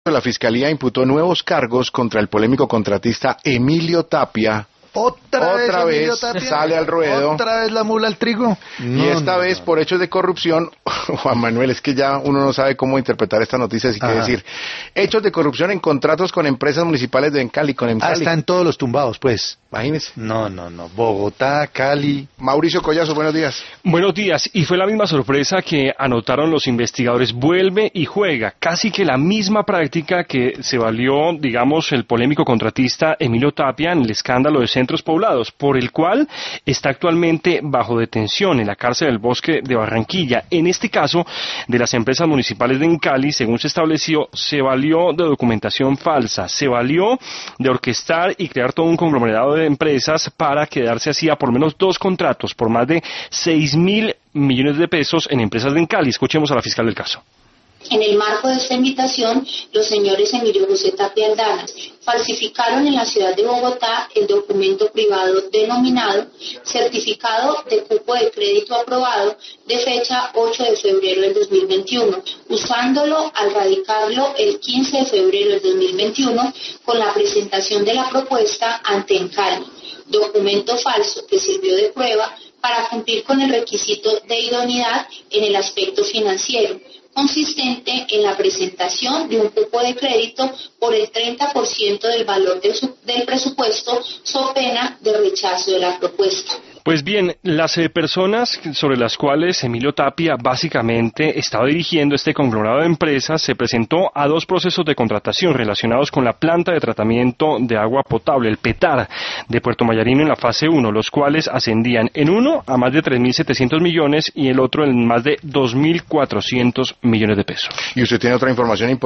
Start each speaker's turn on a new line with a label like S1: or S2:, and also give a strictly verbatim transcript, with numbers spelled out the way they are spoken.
S1: pues la Fiscalía imputó nuevos cargos contra el polémico contratista Emilio Tapia.
S2: Otra,
S1: Otra
S2: vez,
S1: vez
S2: Tapia,
S1: sale al ruedo.
S2: Otra vez la mula al trigo.
S1: No, y esta no, vez no. por hechos de corrupción. Juan Manuel, es que ya uno no sabe cómo interpretar esta noticia, así que decir, hechos de corrupción en contratos con empresas municipales de Cali, con Encali.
S2: Ah, están todos los tumbados, pues.
S1: Imagínese.
S2: No, no, no. Bogotá, Cali.
S1: Mauricio Collazo, buenos días.
S3: Buenos días. Y fue la misma sorpresa que anotaron los investigadores. Vuelve y juega. Casi que la misma práctica que se valió, digamos, el polémico contratista Emilio Tapia en el escándalo de Centros Poblados, por el cual está actualmente bajo detención en la cárcel del Bosque de Barranquilla. En este caso, de las empresas municipales de Encali, según se estableció, se valió de documentación falsa, se valió de orquestar y crear todo un conglomerado de empresas para quedarse así a por lo menos dos contratos por más de seis mil millones de pesos en empresas de Encali. Escuchemos a la fiscal del caso.
S4: En el marco de esta invitación, los señores Emilio José Tapia Aldana falsificaron en la ciudad de Bogotá el documento privado denominado Certificado de Cupo de Crédito Aprobado de fecha ocho de febrero del dos mil veintiuno, usándolo al radicarlo el quince de febrero del dos mil veintiuno con la presentación de la propuesta ante Encali, documento falso que sirvió de prueba para cumplir con el requisito de idoneidad en el aspecto financiero, consistente en la presentación de un cupo de crédito por el treinta por ciento del valor del, del presupuesto, so pena de rechazo de la propuesta.
S3: Pues bien, las eh, personas sobre las cuales Emilio Tapia básicamente estaba dirigiendo este conglomerado de empresas se presentó a dos procesos de contratación relacionados con la planta de tratamiento de agua potable, el PETAR, de Puerto Mayarino en la fase uno, los cuales ascendían en uno a más de tres mil setecientos millones y el otro en más de dos mil cuatrocientos millones de pesos.
S1: Y usted tiene otra información importante.